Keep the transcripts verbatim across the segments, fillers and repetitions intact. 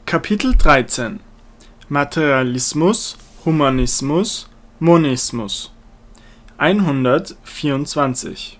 Kapitel dreizehn Materialismus, Humanismus, Monismus hundertvierundzwanzig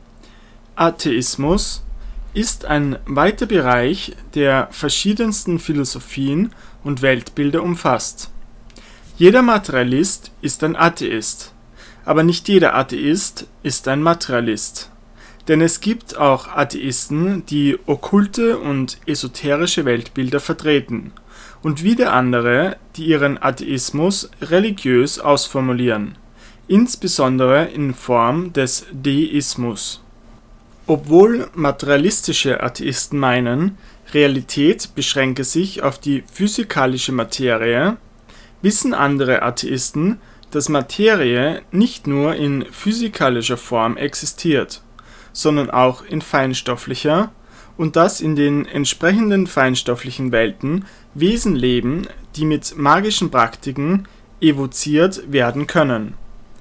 Atheismus ist ein weiter Bereich, der verschiedensten Philosophien und Weltbilder umfasst. Jeder Materialist ist ein Atheist, aber nicht jeder Atheist ist ein Materialist. Denn es gibt auch Atheisten, die okkulte und esoterische Weltbilder vertreten, und wieder andere, die ihren Atheismus religiös ausformulieren, insbesondere in Form des Deismus. Obwohl materialistische Atheisten meinen, Realität beschränke sich auf die physikalische Materie, wissen andere Atheisten, dass Materie nicht nur in physikalischer Form existiert, sondern auch in feinstofflicher, und dass in den entsprechenden feinstofflichen Welten Wesen leben, die mit magischen Praktiken evoziert werden können.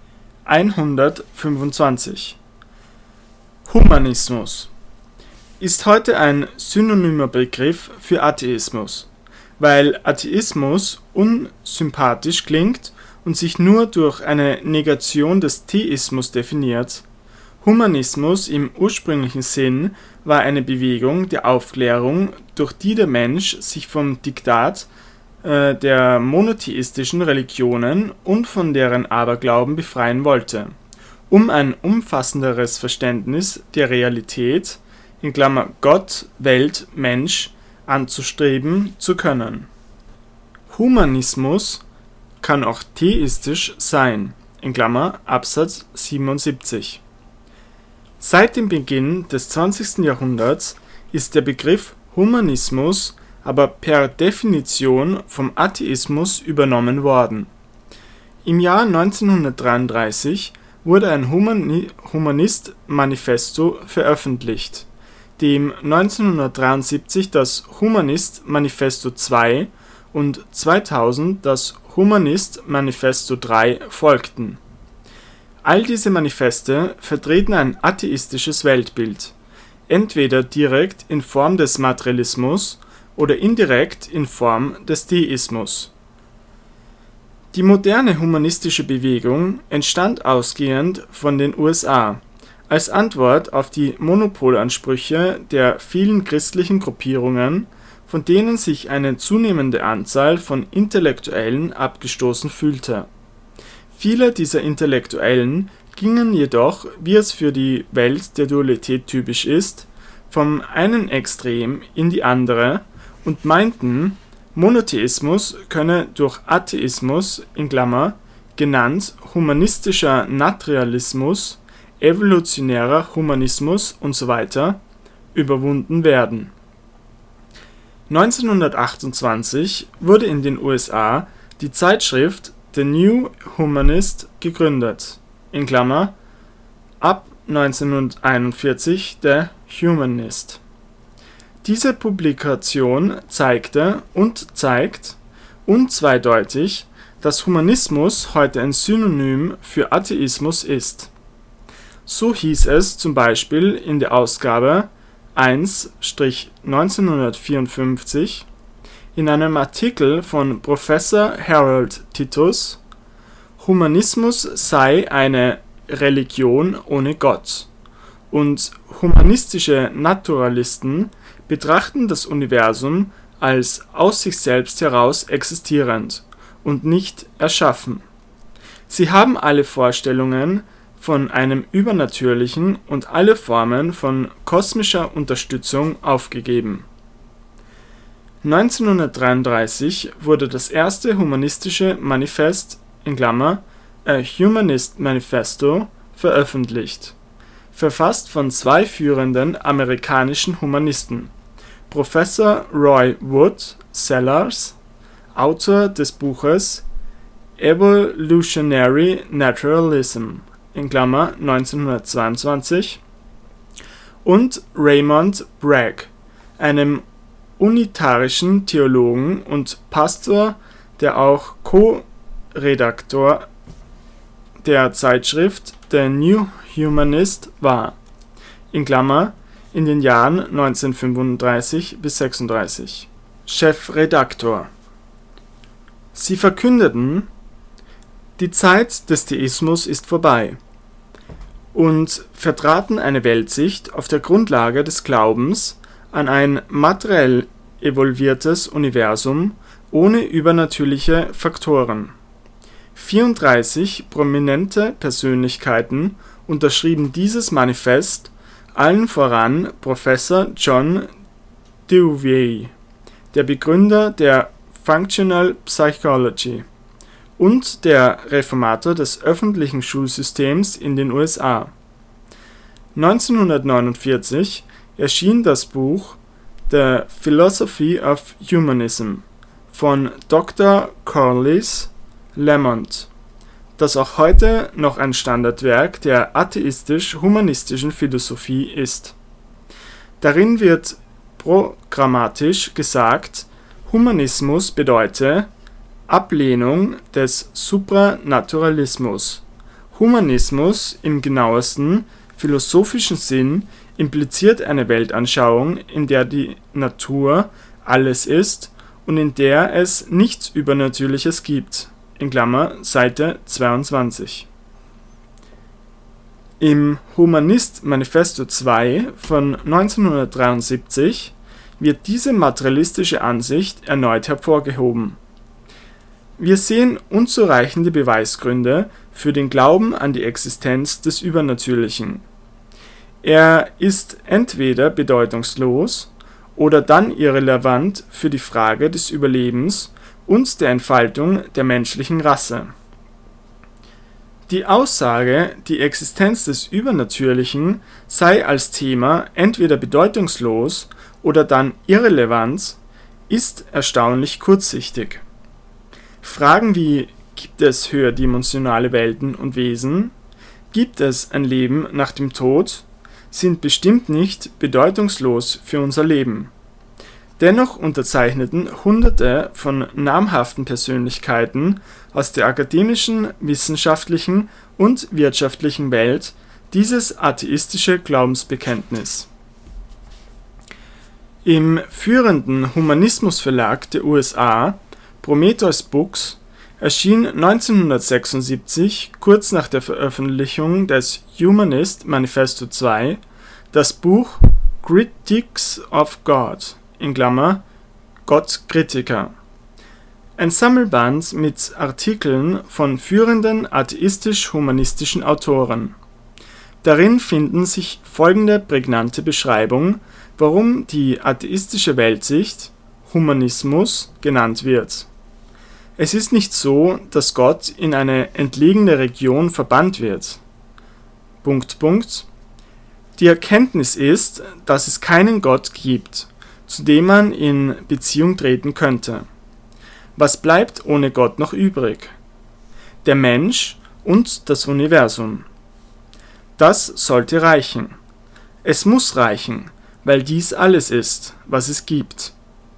hundertfünfundzwanzig Humanismus ist heute ein synonymer Begriff für Atheismus, weil Atheismus unsympathisch klingt und sich nur durch eine Negation des Theismus definiert. Humanismus im ursprünglichen Sinn war eine Bewegung der Aufklärung, durch die der Mensch sich vom Diktat äh, der monotheistischen Religionen und von deren Aberglauben befreien wollte, um ein umfassenderes Verständnis der Realität in Klammer Gott, Welt, Mensch anzustreben zu können. Humanismus kann auch theistisch sein in Klammer Absatz siebenundsiebzig. Seit dem Beginn des zwanzigsten Jahrhunderts ist der Begriff Humanismus aber per Definition vom Atheismus übernommen worden. Im Jahr neunzehnhundertdreiunddreißig wurde ein Humani- Humanist-Manifesto veröffentlicht, dem neunzehnhundertdreiundsiebzig das Humanist-Manifesto zwei und zweitausend das Humanist-Manifesto drei folgten. All diese Manifeste vertreten ein atheistisches Weltbild, entweder direkt in Form des Materialismus oder indirekt in Form des Deismus. Die moderne humanistische Bewegung entstand ausgehend von den U S A, als Antwort auf die Monopolansprüche der vielen christlichen Gruppierungen, von denen sich eine zunehmende Anzahl von Intellektuellen abgestoßen fühlte. Viele dieser Intellektuellen gingen jedoch, wie es für die Welt der Dualität typisch ist, vom einen Extrem in die andere und meinten, Monotheismus könne durch Atheismus in Klammer, genannt humanistischer Naturalismus, evolutionärer Humanismus usw. überwunden werden. neunzehnhundertachtundzwanzig wurde in den U S A die Zeitschrift The New Humanist gegründet, in Klammer, ab neunzehnhunderteinundvierzig der Humanist. Diese Publikation zeigte und zeigt unzweideutig, dass Humanismus heute ein Synonym für Atheismus ist. So hieß es zum Beispiel in der Ausgabe eins neunzehnhundertvierundfünfzig in einem Artikel von Professor Harold Titus, Humanismus sei eine Religion ohne Gott, und humanistische Naturalisten betrachten das Universum als aus sich selbst heraus existierend und nicht erschaffen. Sie haben alle Vorstellungen von einem Übernatürlichen und alle Formen von kosmischer Unterstützung aufgegeben. neunzehnhundertdreiunddreißig wurde das erste humanistische Manifest in Klammer A Humanist Manifesto veröffentlicht, verfasst von zwei führenden amerikanischen Humanisten, Professor Roy Wood Sellars, Autor des Buches Evolutionary Naturalism in Klammer neunzehnhundertzweiundzwanzig, und Raymond Bragg, einem unitarischen Theologen und Pastor, der auch Co-Redaktor der Zeitschrift The New Humanist war, in Klammer in den Jahren neunzehnhundertfünfunddreißig bis sechsunddreißig. Chefredaktor. Sie verkündeten: Die Zeit des Theismus ist vorbei, und vertraten eine Weltsicht auf der Grundlage des Glaubens an ein materiell evolviertes Universum ohne übernatürliche Faktoren. vierunddreißig prominente Persönlichkeiten unterschrieben dieses Manifest, allen voran Professor John Dewey, der Begründer der Functional Psychology und der Reformator des öffentlichen Schulsystems in den U S A. neunzehnhundertneunundvierzig erschien das Buch The Philosophy of Humanism von Doktor Corliss Lamont, das auch heute noch ein Standardwerk der atheistisch-humanistischen Philosophie ist. Darin wird programmatisch gesagt, Humanismus bedeute Ablehnung des Supranaturalismus. Humanismus im genauesten philosophischen Sinn impliziert eine Weltanschauung, in der die Natur alles ist und in der es nichts Übernatürliches gibt. In Klammer Seite zweiundzwanzig. Im Humanist Manifesto zwei von neunzehnhundertdreiundsiebzig wird diese materialistische Ansicht erneut hervorgehoben. Wir sehen unzureichende Beweisgründe für den Glauben an die Existenz des Übernatürlichen. Er ist entweder bedeutungslos oder dann irrelevant für die Frage des Überlebens und der Entfaltung der menschlichen Rasse. Die Aussage, die Existenz des Übernatürlichen sei als Thema entweder bedeutungslos oder dann irrelevant, ist erstaunlich kurzsichtig. Fragen wie: Gibt es höherdimensionale Welten und Wesen? Gibt es ein Leben nach dem Tod? Sind bestimmt nicht bedeutungslos für unser Leben. Dennoch unterzeichneten Hunderte von namhaften Persönlichkeiten aus der akademischen, wissenschaftlichen und wirtschaftlichen Welt dieses atheistische Glaubensbekenntnis. Im führenden Humanismusverlag der U S A, Prometheus Books, erschien neunzehnhundertsechsundsiebzig, kurz nach der Veröffentlichung des Humanist Manifesto zwei, das Buch Critics of God in Klammer Gottkritiker, ein Sammelband mit Artikeln von führenden atheistisch-humanistischen Autoren. Darin finden sich folgende prägnante Beschreibung, warum die atheistische Weltsicht Humanismus genannt wird. Es ist nicht so, dass Gott in eine entlegene Region verbannt wird. Punkt, Punkt. Die Erkenntnis ist, dass es keinen Gott gibt, zu dem man in Beziehung treten könnte. Was bleibt ohne Gott noch übrig? Der Mensch und das Universum. Das sollte reichen. Es muss reichen, weil dies alles ist, was es gibt.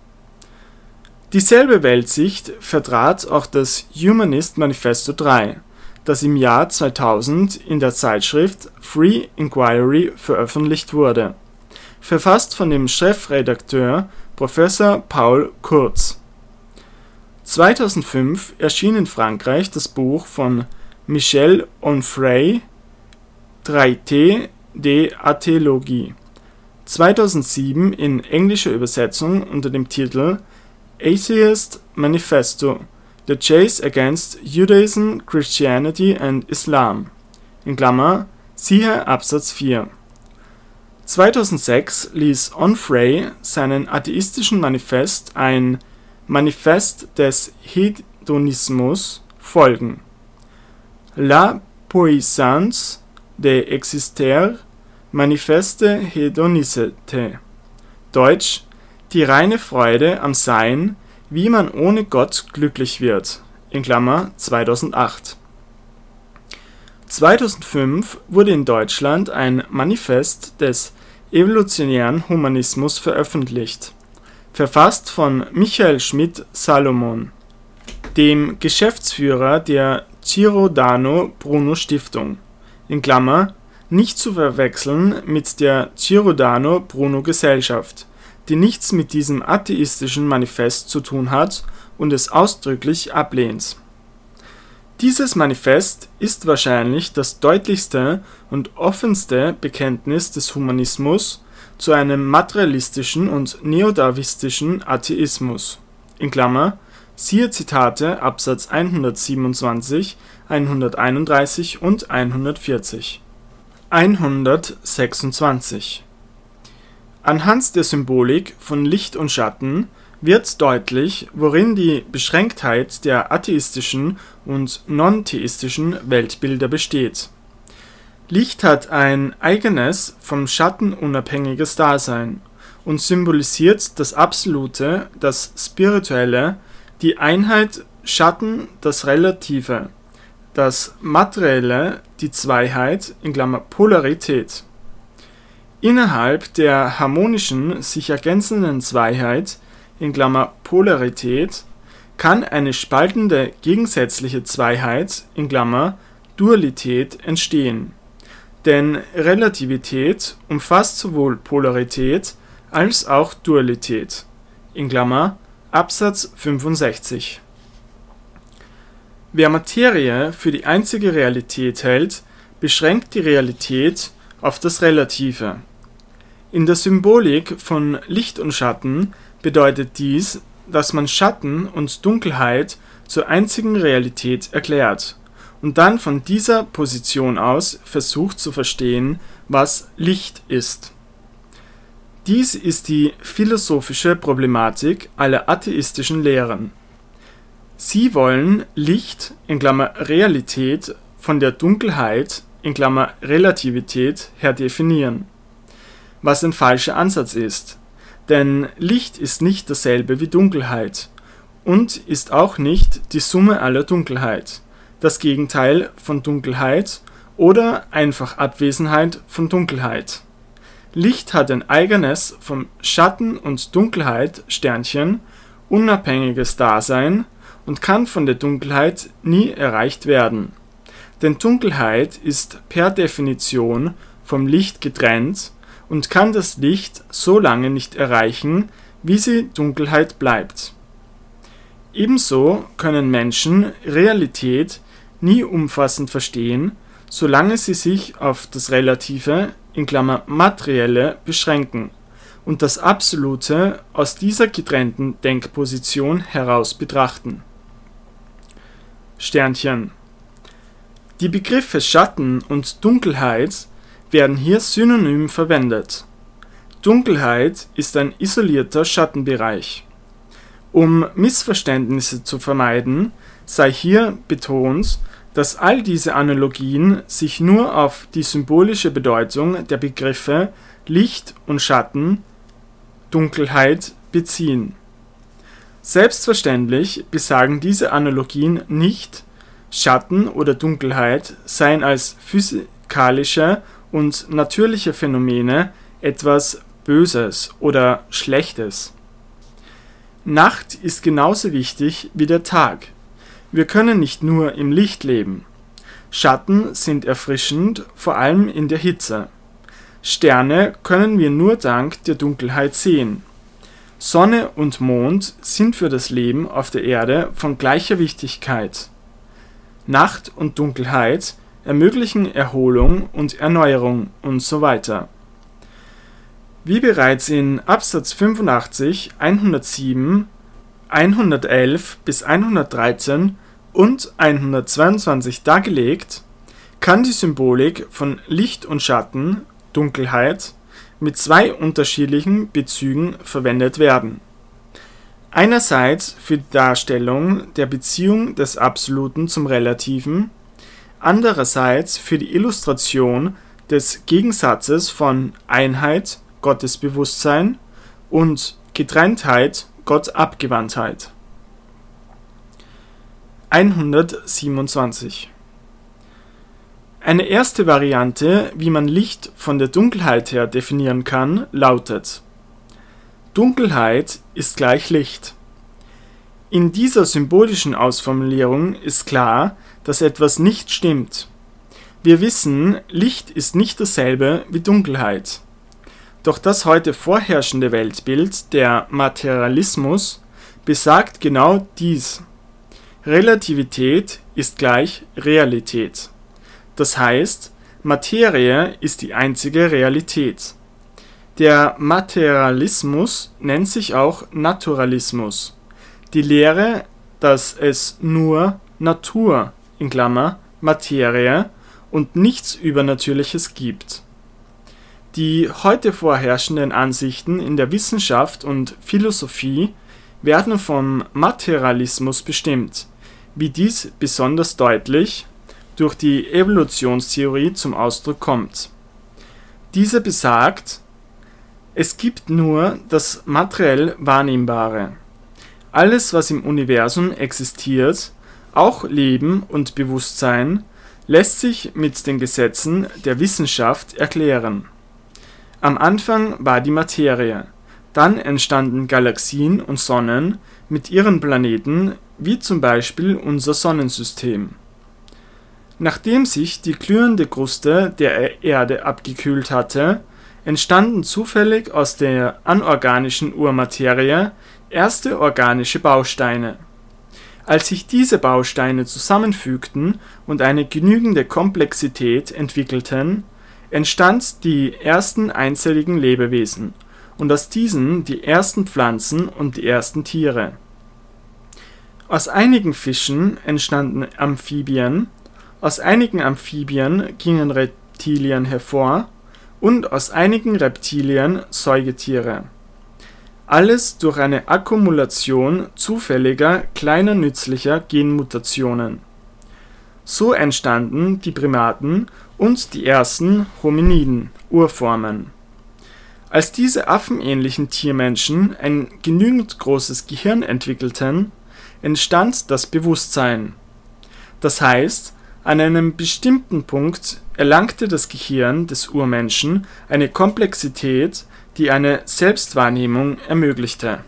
Dieselbe Weltsicht vertrat auch das Humanist Manifesto drei, das im Jahr zweitausend in der Zeitschrift Free Inquiry veröffentlicht wurde, verfasst von dem Chefredakteur Professor Paul Kurz. zweitausendfünf erschien in Frankreich das Buch von Michel Onfray, Traité de Atheologie, zweitausendsieben in englischer Übersetzung unter dem Titel Atheist Manifesto: The Chase Against Judaism, Christianity and Islam, in Klammer siehe Absatz vier. zweitausendsechs ließ Onfray seinen atheistischen Manifest ein Manifest des Hedonismus folgen. La puissance de exister, Manifeste Hédonicité, Deutsch: Die reine Freude am Sein, wie man ohne Gott glücklich wird, in Klammer zweitausendacht. zweitausendfünf wurde in Deutschland ein Manifest des evolutionären Humanismus veröffentlicht, verfasst von Michael Schmidt-Salomon, dem Geschäftsführer der Giordano Bruno Stiftung, in Klammer nicht zu verwechseln mit der Giordano Bruno Gesellschaft, die nichts mit diesem atheistischen Manifest zu tun hat und es ausdrücklich ablehnt. Dieses Manifest ist wahrscheinlich das deutlichste und offenste Bekenntnis des Humanismus zu einem materialistischen und neodarwistischen Atheismus. In Klammer, siehe Zitate Absatz hundertsiebenundzwanzig, hunderteinunddreißig und hundertvierzig. hundertsechsundzwanzig. Anhand der Symbolik von Licht und Schatten wird deutlich, worin die Beschränktheit der atheistischen und non-theistischen Weltbilder besteht. Licht hat ein eigenes, vom Schatten unabhängiges Dasein und symbolisiert das Absolute, das Spirituelle, die Einheit, Schatten das Relative, das Materielle, die Zweiheit in Klammer Polarität. Innerhalb der harmonischen, sich ergänzenden Zweiheit in Klammer Polarität kann eine spaltende gegensätzliche Zweiheit in Klammer Dualität entstehen. Denn Relativität umfasst sowohl Polarität als auch Dualität in Klammer Absatz fünfundsechzig. Wer Materie für die einzige Realität hält, beschränkt die Realität auf das Relative. In der Symbolik von Licht und Schatten bedeutet dies, dass man Schatten und Dunkelheit zur einzigen Realität erklärt und dann von dieser Position aus versucht zu verstehen, was Licht ist. Dies ist die philosophische Problematik aller atheistischen Lehren. Sie wollen Licht in Klammer Realität von der Dunkelheit in Klammer Relativität her definieren, was ein falscher Ansatz ist, denn Licht ist nicht dasselbe wie Dunkelheit und ist auch nicht die Summe aller Dunkelheit, das Gegenteil von Dunkelheit oder einfach Abwesenheit von Dunkelheit. Licht hat ein eigenes, vom Schatten und Dunkelheit Sternchen unabhängiges Dasein und kann von der Dunkelheit nie erreicht werden. Denn Dunkelheit ist per Definition vom Licht getrennt und kann das Licht so lange nicht erreichen, wie sie Dunkelheit bleibt. Ebenso können Menschen Realität nie umfassend verstehen, solange sie sich auf das Relative in Klammer Materielle beschränken und das Absolute aus dieser getrennten Denkposition heraus betrachten. Sternchen. Die Begriffe Schatten und Dunkelheit werden hier synonym verwendet. Dunkelheit ist ein isolierter Schattenbereich. Um Missverständnisse zu vermeiden, sei hier betont, dass all diese Analogien sich nur auf die symbolische Bedeutung der Begriffe Licht und Schatten, Dunkelheit beziehen. Selbstverständlich besagen diese Analogien nicht, Schatten oder Dunkelheit seien als physikalische und natürliche Phänomene etwas Böses oder Schlechtes. Nacht ist genauso wichtig wie der Tag. Wir können nicht nur im Licht leben. Schatten sind erfrischend, vor allem in der Hitze. Sterne können wir nur dank der Dunkelheit sehen. Sonne und Mond sind für das Leben auf der Erde von gleicher Wichtigkeit. Nacht und Dunkelheit ermöglichen Erholung und Erneuerung und so weiter. Wie bereits in Absatz fünfundachtzig, hundertsieben, hundertelf bis hundertdreizehn und hundertzweiundzwanzig dargelegt, kann die Symbolik von Licht und Schatten, Dunkelheit, mit zwei unterschiedlichen Bezügen verwendet werden. Einerseits für die Darstellung der Beziehung des Absoluten zum Relativen, andererseits für die Illustration des Gegensatzes von Einheit, Gottesbewusstsein und Getrenntheit, Gottabgewandtheit. hundertsiebenundzwanzig. Eine erste Variante, wie man Licht von der Dunkelheit her definieren kann, lautet: Dunkelheit ist gleich Licht. In dieser symbolischen Ausformulierung ist klar, dass etwas nicht stimmt. Wir wissen, Licht ist nicht dasselbe wie Dunkelheit. Doch das heute vorherrschende Weltbild, der Materialismus, besagt genau dies. Relativität ist gleich Realität. Das heißt, Materie ist die einzige Realität. Der Materialismus nennt sich auch Naturalismus, die Lehre, dass es nur Natur in Klammer Materie und nichts Übernatürliches gibt. Die heute vorherrschenden Ansichten in der Wissenschaft und Philosophie werden vom Materialismus bestimmt, wie dies besonders deutlich durch die Evolutionstheorie zum Ausdruck kommt. Diese besagt, es gibt nur das materiell Wahrnehmbare. Alles, was im Universum existiert, auch Leben und Bewusstsein, lässt sich mit den Gesetzen der Wissenschaft erklären. Am Anfang war die Materie, dann entstanden Galaxien und Sonnen mit ihren Planeten, wie zum Beispiel unser Sonnensystem. Nachdem sich die glühende Kruste der Erde abgekühlt hatte, entstanden zufällig aus der anorganischen Urmaterie erste organische Bausteine. Als sich diese Bausteine zusammenfügten und eine genügende Komplexität entwickelten, entstand die ersten einzelligen Lebewesen und aus diesen die ersten Pflanzen und die ersten Tiere. Aus einigen Fischen entstanden Amphibien, aus einigen Amphibien gingen Reptilien hervor und aus einigen Reptilien Säugetiere. Alles durch eine Akkumulation zufälliger, kleiner nützlicher Genmutationen. So entstanden die Primaten und die ersten Hominiden, Urformen. Als diese affenähnlichen Tiermenschen ein genügend großes Gehirn entwickelten, entstand das Bewusstsein. Das heißt, an einem bestimmten Punkt erlangte das Gehirn des Urmenschen eine Komplexität, die eine Selbstwahrnehmung ermöglichte.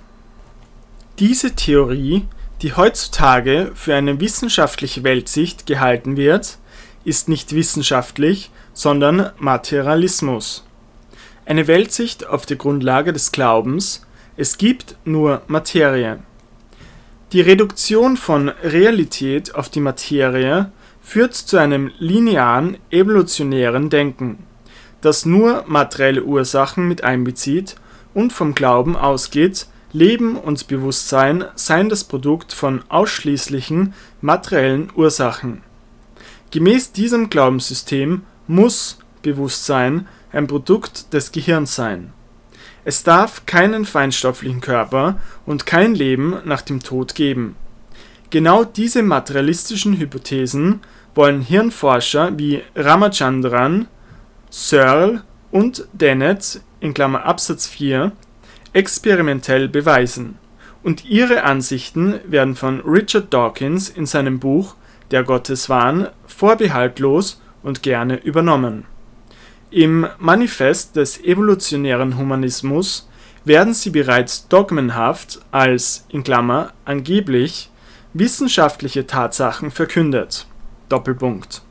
Diese Theorie, die heutzutage für eine wissenschaftliche Weltsicht gehalten wird, ist nicht wissenschaftlich, sondern Materialismus. Eine Weltsicht auf der Grundlage des Glaubens, es gibt nur Materie. Die Reduktion von Realität auf die Materie führt zu einem linearen, evolutionären Denken, das nur materielle Ursachen mit einbezieht und vom Glauben ausgeht, Leben und Bewusstsein seien das Produkt von ausschließlichen materiellen Ursachen. Gemäß diesem Glaubenssystem muss Bewusstsein ein Produkt des Gehirns sein. Es darf keinen feinstofflichen Körper und kein Leben nach dem Tod geben. Genau diese materialistischen Hypothesen wollen Hirnforscher wie Ramachandran, Searle und Dennett in Klammer Absatz vier experimentell beweisen, und ihre Ansichten werden von Richard Dawkins in seinem Buch Der Gotteswahn vorbehaltlos und gerne übernommen. Im Manifest des evolutionären Humanismus werden sie bereits dogmenhaft als in Klammer angeblich wissenschaftliche Tatsachen verkündet. Doppelpunkt.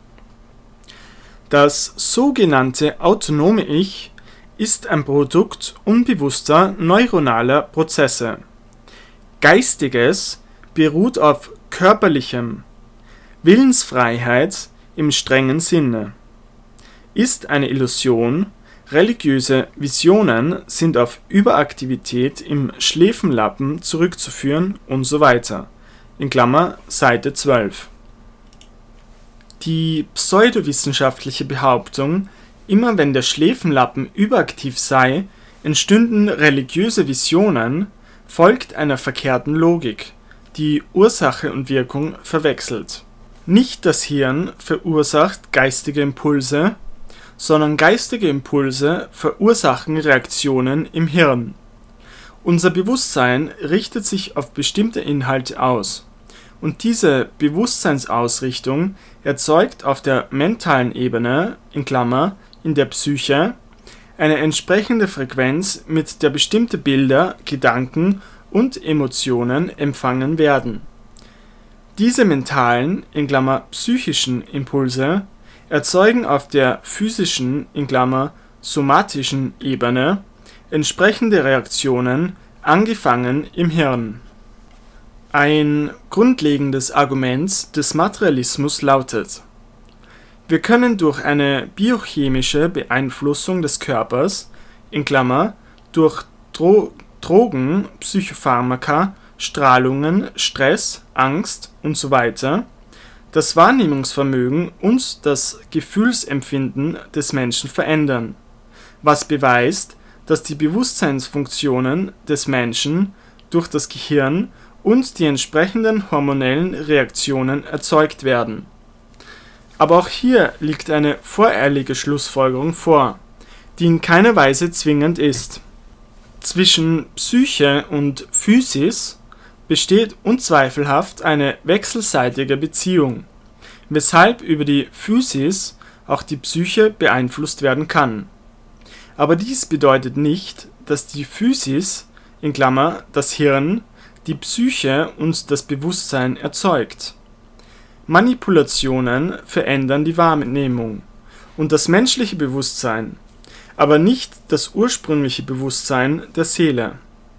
Das sogenannte autonome Ich ist ein Produkt unbewusster neuronaler Prozesse. Geistiges beruht auf körperlichem, Willensfreiheit im strengen Sinne. Ist eine Illusion, religiöse Visionen sind auf Überaktivität im Schläfenlappen zurückzuführen und so weiter. In Klammer Seite zwölf. Die pseudowissenschaftliche Behauptung, immer wenn der Schläfenlappen überaktiv sei, entstünden religiöse Visionen, folgt einer verkehrten Logik, die Ursache und Wirkung verwechselt. Nicht das Hirn verursacht geistige Impulse, sondern geistige Impulse verursachen Reaktionen im Hirn. Unser Bewusstsein richtet sich auf bestimmte Inhalte aus, und diese Bewusstseinsausrichtung erzeugt auf der mentalen Ebene in Klammer in der Psyche eine entsprechende Frequenz, mit der bestimmte Bilder, Gedanken und Emotionen empfangen werden. Diese mentalen in Klammer psychischen Impulse erzeugen auf der physischen in Klammer somatischen Ebene entsprechende Reaktionen, angefangen im Hirn. Ein grundlegendes Argument des Materialismus lautet: Wir können durch eine biochemische Beeinflussung des Körpers in Klammer durch Dro- Drogen, Psychopharmaka, Strahlungen, Stress, Angst usw. das Wahrnehmungsvermögen und das Gefühlsempfinden des Menschen verändern, was beweist, dass die Bewusstseinsfunktionen des Menschen durch das Gehirn und die entsprechenden hormonellen Reaktionen erzeugt werden. Aber auch hier liegt eine voreilige Schlussfolgerung vor, die in keiner Weise zwingend ist. Zwischen Psyche und Physis besteht unzweifelhaft eine wechselseitige Beziehung, weshalb über die Physis auch die Psyche beeinflusst werden kann. Aber dies bedeutet nicht, dass die Physis in Klammer das Hirn die Psyche und das Bewusstsein erzeugt. Manipulationen verändern die Wahrnehmung und das menschliche Bewusstsein, aber nicht das ursprüngliche Bewusstsein der Seele.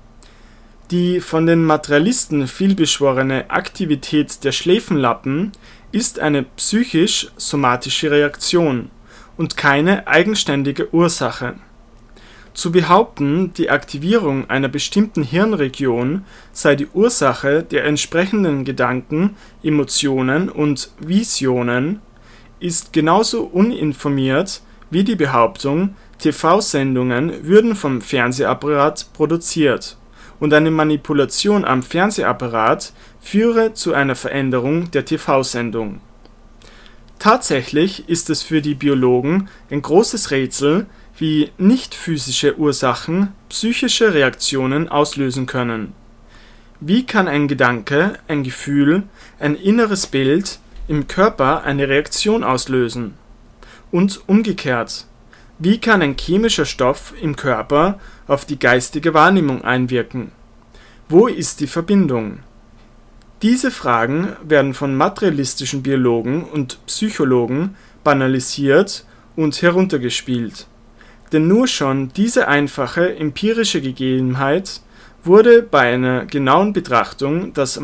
Die von den Materialisten vielbeschworene Aktivität der Schläfenlappen ist eine psychisch-somatische Reaktion und keine eigenständige Ursache. Zu behaupten, die Aktivierung einer bestimmten Hirnregion sei die Ursache der entsprechenden Gedanken, Emotionen und Visionen, ist genauso uninformiert wie die Behauptung, T V-Sendungen würden vom Fernsehapparat produziert und eine Manipulation am Fernsehapparat führe zu einer Veränderung der T V-Sendung. Tatsächlich ist es für die Biologen ein großes Rätsel, wie nicht-physische Ursachen psychische Reaktionen auslösen können. Wie kann ein Gedanke, ein Gefühl, ein inneres Bild im Körper eine Reaktion auslösen? Und umgekehrt, wie kann ein chemischer Stoff im Körper auf die geistige Wahrnehmung einwirken? Wo ist die Verbindung? Diese Fragen werden von materialistischen Biologen und Psychologen banalisiert und heruntergespielt. Denn nur schon diese einfache empirische Gegebenheit wurde bei einer genauen Betrachtung das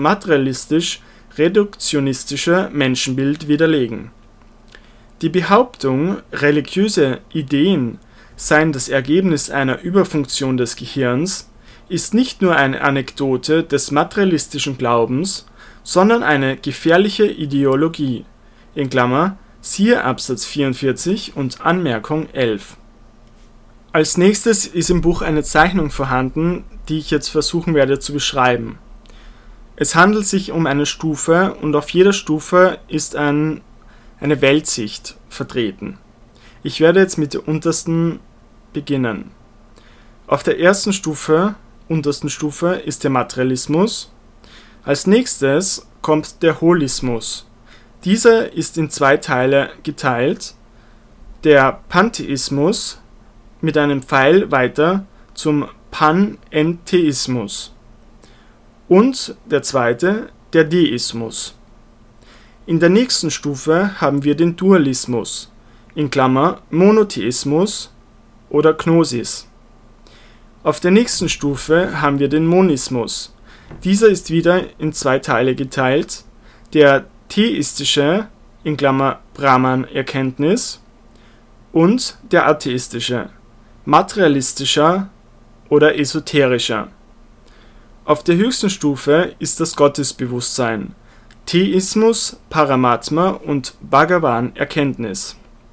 materialistisch-reduktionistische Menschenbild widerlegen. Die Behauptung, religiöse Ideen seien das Ergebnis einer Überfunktion des Gehirns, ist nicht nur eine Anekdote des materialistischen Glaubens, sondern eine gefährliche Ideologie. In Klammer, siehe Absatz vierundvierzig und Anmerkung elf. Als nächstes ist im Buch eine Zeichnung vorhanden, die ich jetzt versuchen werde zu beschreiben. Es handelt sich um eine Stufe und auf jeder Stufe ist ein, eine Weltsicht vertreten. Ich werde jetzt mit der untersten beginnen. Auf der ersten Stufe, untersten Stufe ist der Materialismus. Als nächstes kommt der Holismus. Dieser ist in zwei Teile geteilt. Der Pantheismus mit einem Pfeil weiter zum Panentheismus und der zweite, der Deismus. In der nächsten Stufe haben wir den Dualismus, in Klammer Monotheismus oder Gnosis. Auf der nächsten Stufe haben wir den Monismus. Dieser ist wieder in zwei Teile geteilt, der theistische, in Klammer Brahman-Erkenntnis, und der atheistische, materialistischer oder esoterischer. Auf der höchsten Stufe ist das Gottesbewusstsein, Theismus, Paramatma und Bhagavan-Erkenntnis.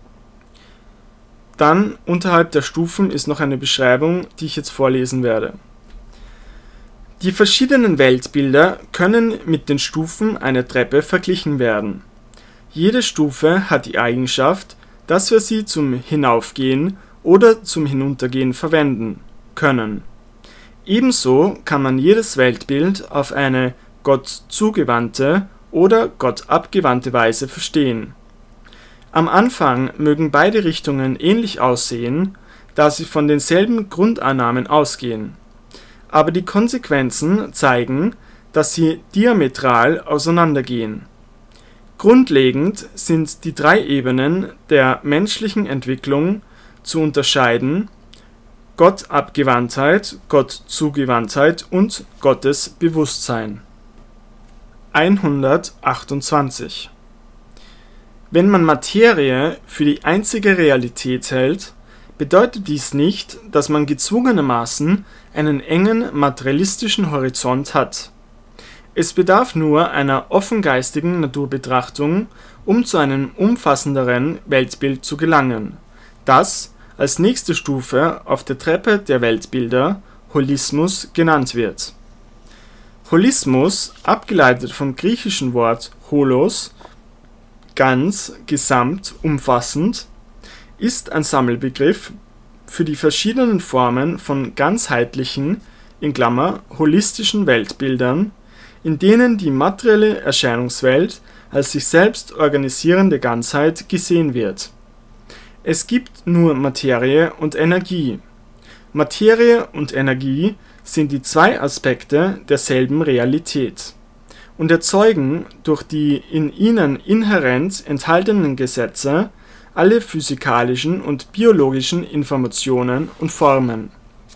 Dann unterhalb der Stufen ist noch eine Beschreibung, die ich jetzt vorlesen werde. Die verschiedenen Weltbilder können mit den Stufen einer Treppe verglichen werden. Jede Stufe hat die Eigenschaft, dass wir sie zum Hinaufgehen oder zum Hinuntergehen verwenden können. Ebenso kann man jedes Weltbild auf eine Gott zugewandte oder Gott abgewandte Weise verstehen. Am Anfang mögen beide Richtungen ähnlich aussehen, da sie von denselben Grundannahmen ausgehen. Aber die Konsequenzen zeigen, dass sie diametral auseinandergehen. Grundlegend sind die drei Ebenen der menschlichen Entwicklung zu unterscheiden Gottabgewandtheit, Gottzugewandtheit und Gottesbewusstsein. hundertachtundzwanzig. Wenn man Materie für die einzige Realität hält, bedeutet dies nicht, dass man gezwungenermaßen einen engen materialistischen Horizont hat. Es bedarf nur einer offengeistigen Naturbetrachtung, um zu einem umfassenderen Weltbild zu gelangen, das als nächste Stufe auf der Treppe der Weltbilder Holismus genannt wird. Holismus, abgeleitet vom griechischen Wort holos, ganz, gesamt, umfassend, ist ein Sammelbegriff für die verschiedenen Formen von ganzheitlichen in Klammer, holistischen Weltbildern, in denen die materielle Erscheinungswelt als sich selbst organisierende Ganzheit gesehen wird. Es gibt nur Materie und Energie. Materie und Energie sind die zwei Aspekte derselben Realität und erzeugen durch die in ihnen inhärent enthaltenen Gesetze alle physikalischen und biologischen Informationen und Formen.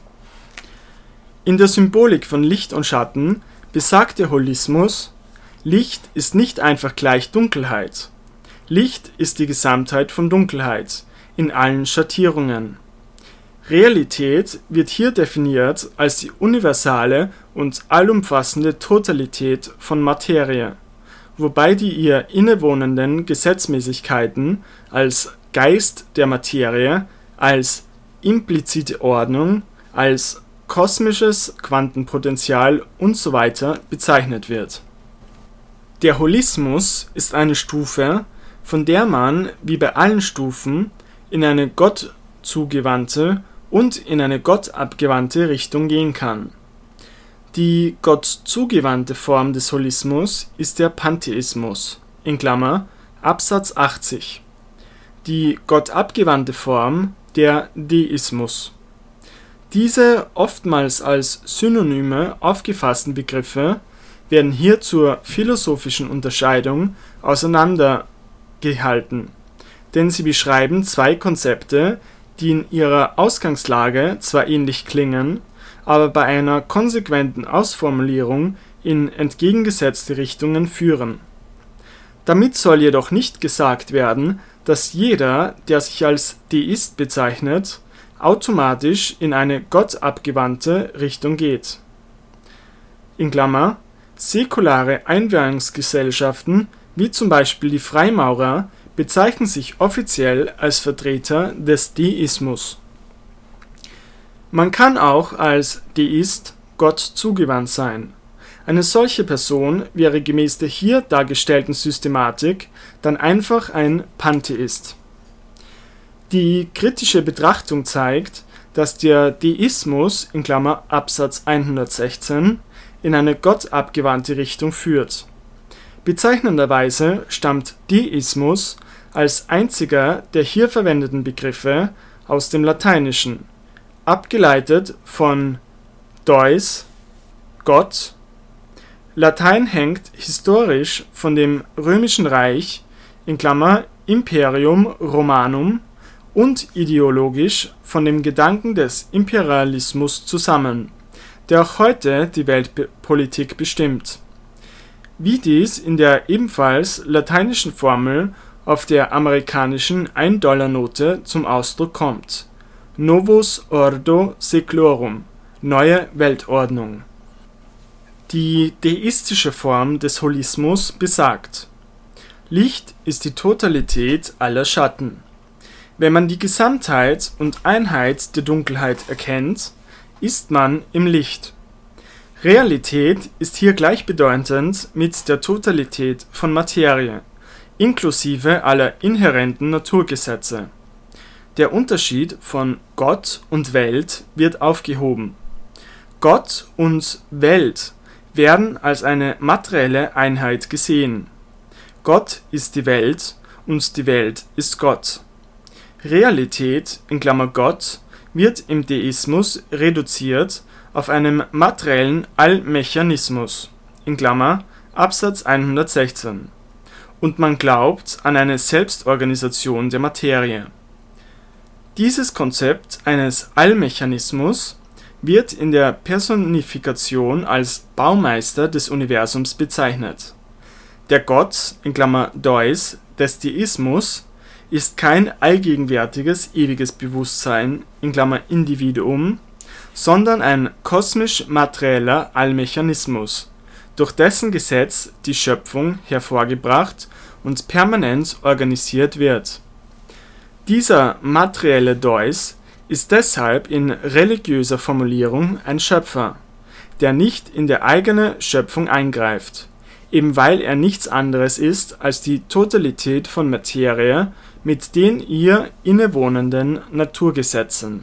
In der Symbolik von Licht und Schatten besagt der Holismus: Licht ist nicht einfach gleich Dunkelheit. Licht ist die Gesamtheit von Dunkelheit in allen Schattierungen. Realität wird hier definiert als die universale und allumfassende Totalität von Materie, wobei die ihr innewohnenden Gesetzmäßigkeiten als Geist der Materie, als implizite Ordnung, als kosmisches Quantenpotenzial usw. bezeichnet wird. Der Holismus ist eine Stufe, von der man, wie bei allen Stufen, in eine gottzugewandte und in eine gottabgewandte Richtung gehen kann. Die gottzugewandte Form des Holismus ist der Pantheismus in Klammer Absatz achtzig, die gottabgewandte Form der Deismus. Diese oftmals als Synonyme aufgefassten Begriffe werden hier zur philosophischen Unterscheidung auseinandergehalten, denn sie beschreiben zwei Konzepte, die in ihrer Ausgangslage zwar ähnlich klingen, aber bei einer konsequenten Ausformulierung in entgegengesetzte Richtungen führen. Damit soll jedoch nicht gesagt werden, dass jeder, der sich als Deist bezeichnet, automatisch in eine gottabgewandte Richtung geht. In Klammer, säkulare Einweihungsgesellschaften, wie zum Beispiel die Freimaurer, bezeichnen sich offiziell als Vertreter des Deismus. Man kann auch als Deist Gott zugewandt sein. Eine solche Person wäre gemäß der hier dargestellten Systematik dann einfach ein Pantheist. Die kritische Betrachtung zeigt, dass der Deismus in Klammer Absatz hundertsechzehn in eine gottabgewandte Richtung führt. Bezeichnenderweise stammt Deismus als einziger der hier verwendeten Begriffe aus dem Lateinischen, abgeleitet von deus, Gott. Latein hängt historisch von dem Römischen Reich in Klammer Imperium Romanum und ideologisch von dem Gedanken des Imperialismus zusammen, der auch heute die Weltpolitik bestimmt. Wie dies in der ebenfalls lateinischen Formel auf der amerikanischen ein-Dollar-Note zum Ausdruck kommt: Novus Ordo Seclorum, neue Weltordnung. Die deistische Form des Holismus besagt: Licht ist die Totalität aller Schatten. Wenn man die Gesamtheit und Einheit der Dunkelheit erkennt, ist man im Licht. Realität ist hier gleichbedeutend mit der Totalität von Materie, inklusive aller inhärenten Naturgesetze. Der Unterschied von Gott und Welt wird aufgehoben. Gott und Welt werden als eine materielle Einheit gesehen. Gott ist die Welt und die Welt ist Gott. Realität in Klammer Gott wird im Deismus reduziert auf einen materiellen Allmechanismus in Klammer Absatz hundertsechzehn und man glaubt an eine Selbstorganisation der Materie. Dieses Konzept eines Allmechanismus wird in der Personifikation als Baumeister des Universums bezeichnet. Der Gott (Deus) des Deismus ist kein allgegenwärtiges ewiges Bewusstsein (Individuum), sondern ein kosmisch-materieller Allmechanismus, durch dessen Gesetz die Schöpfung hervorgebracht und permanent organisiert wird. Dieser materielle Deus ist deshalb in religiöser Formulierung ein Schöpfer, der nicht in die eigene Schöpfung eingreift, eben weil er nichts anderes ist als die Totalität von Materie mit den ihr innewohnenden Naturgesetzen.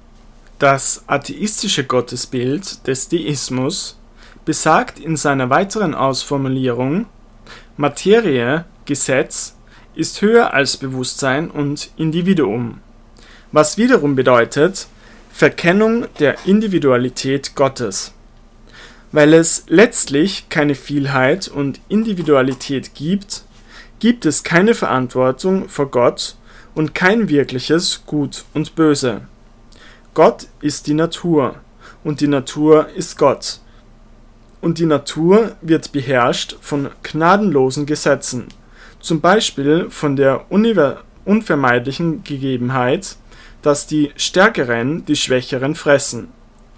Das atheistische Gottesbild des Deismus besagt in seiner weiteren Ausformulierung: Materie, Gesetz, ist höher als Bewusstsein und Individuum, was wiederum bedeutet Verkennung der Individualität Gottes. Weil es letztlich keine Vielheit und Individualität gibt, gibt es keine Verantwortung vor Gott und kein wirkliches Gut und Böse. Gott ist die Natur und die Natur ist Gott. Und die Natur wird beherrscht von gnadenlosen Gesetzen, zum Beispiel von der unvermeidlichen Gegebenheit, dass die Stärkeren die Schwächeren fressen.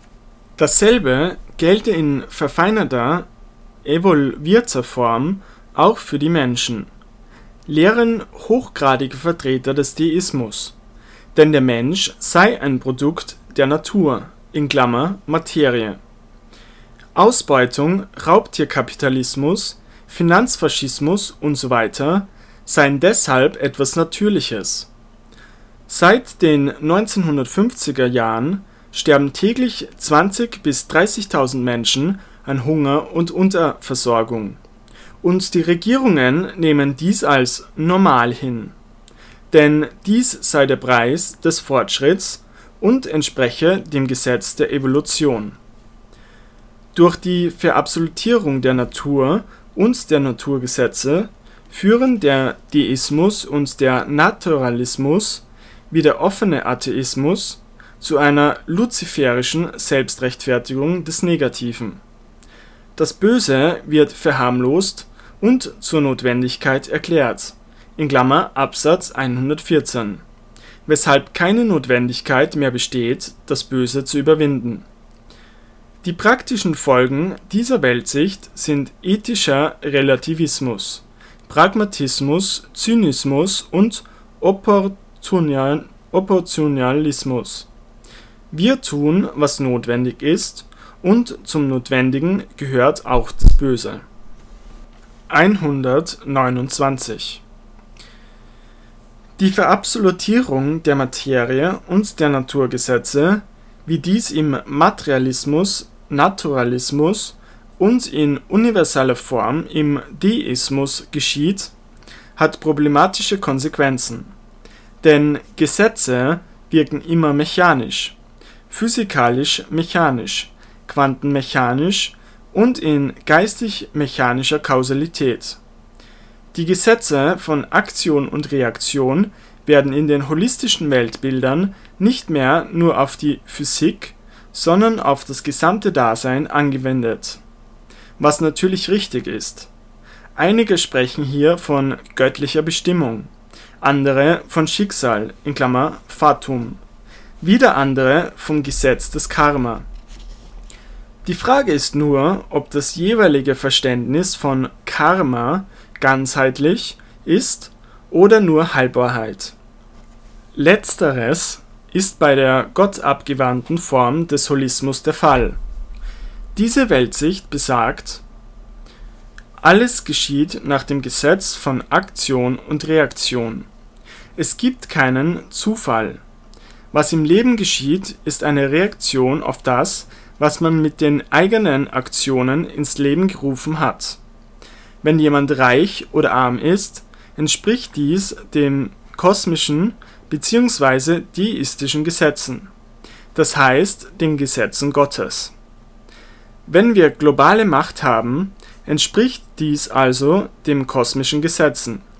Dasselbe gelte in verfeinerter, evolvierter Form auch für die Menschen, lehren hochgradige Vertreter des Deismus, denn der Mensch sei ein Produkt der Natur (Materie). Ausbeutung, Raubtierkapitalismus, Finanzfaschismus usw. seien deshalb etwas Natürliches. Seit den neunzehnhundertfünfziger Jahren sterben täglich zwanzigtausend bis dreißigtausend Menschen an Hunger und Unterversorgung, und die Regierungen nehmen dies als normal hin, denn dies sei der Preis des Fortschritts und entspreche dem Gesetz der Evolution. Durch die Verabsolutierung der Natur und der Naturgesetze führen der Deismus und der Naturalismus wie der offene Atheismus zu einer luziferischen Selbstrechtfertigung des Negativen. Das Böse wird verharmlost und zur Notwendigkeit erklärt (Absatz hundertvierzehn), weshalb keine Notwendigkeit mehr besteht, das Böse zu überwinden. Die praktischen Folgen dieser Weltsicht sind ethischer Relativismus, Pragmatismus, Zynismus und Opportunismus. Wir tun, was notwendig ist, und zum Notwendigen gehört auch das Böse. hundertneunundzwanzig. Die Verabsolutierung der Materie und der Naturgesetze, wie dies im Materialismus, Naturalismus und in universaler Form im Deismus geschieht, hat problematische Konsequenzen. Denn Gesetze wirken immer mechanisch, physikalisch-mechanisch, quantenmechanisch und in geistig-mechanischer Kausalität. Die Gesetze von Aktion und Reaktion werden in den holistischen Weltbildern nicht mehr nur auf die Physik, sondern auf das gesamte Dasein angewendet, was natürlich richtig ist. Einige sprechen hier von göttlicher Bestimmung, andere von Schicksal (Fatum), wieder andere vom Gesetz des Karma. Die Frage ist nur, ob das jeweilige Verständnis von Karma ganzheitlich ist oder nur Halbwahrheit. Letzteres ist bei der gottabgewandten Form des Holismus der Fall. Diese Weltsicht besagt: Alles geschieht nach dem Gesetz von Aktion und Reaktion. Es gibt keinen Zufall. Was im Leben geschieht, ist eine Reaktion auf das, was man mit den eigenen Aktionen ins Leben gerufen hat. Wenn jemand reich oder arm ist, entspricht dies den kosmischen bzw. deistischen Gesetzen, das heißt den Gesetzen Gottes. Wenn wir globale Macht haben, entspricht dies also den kosmischen Gesetzen,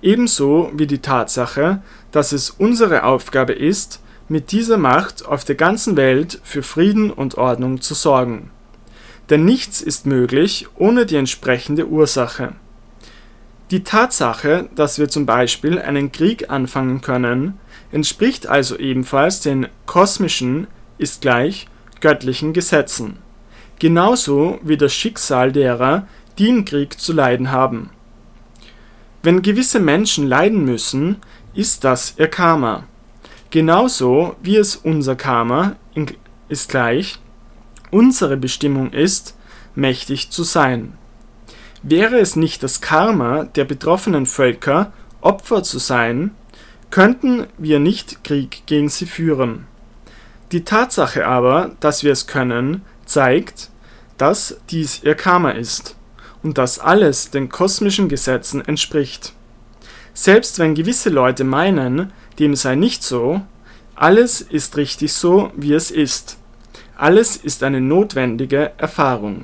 ebenso wie die Tatsache, dass es unsere Aufgabe ist, mit dieser Macht auf der ganzen Welt für Frieden und Ordnung zu sorgen. Denn nichts ist möglich ohne die entsprechende Ursache. Die Tatsache, dass wir zum Beispiel einen Krieg anfangen können, entspricht also ebenfalls den kosmischen ist gleich göttlichen Gesetzen, genauso wie das Schicksal derer, die im Krieg zu leiden haben. Wenn gewisse Menschen leiden müssen, ist das ihr Karma. Genauso wie es unser Karma ist gleich unsere Bestimmung ist, mächtig zu sein. Wäre es nicht das Karma der betroffenen Völker, Opfer zu sein, könnten wir nicht Krieg gegen sie führen. Die Tatsache aber, dass wir es können, zeigt, dass dies ihr Karma ist und dass alles den kosmischen Gesetzen entspricht. Selbst wenn gewisse Leute meinen, dem sei nicht so, alles ist richtig so, wie es ist. Alles ist eine notwendige Erfahrung.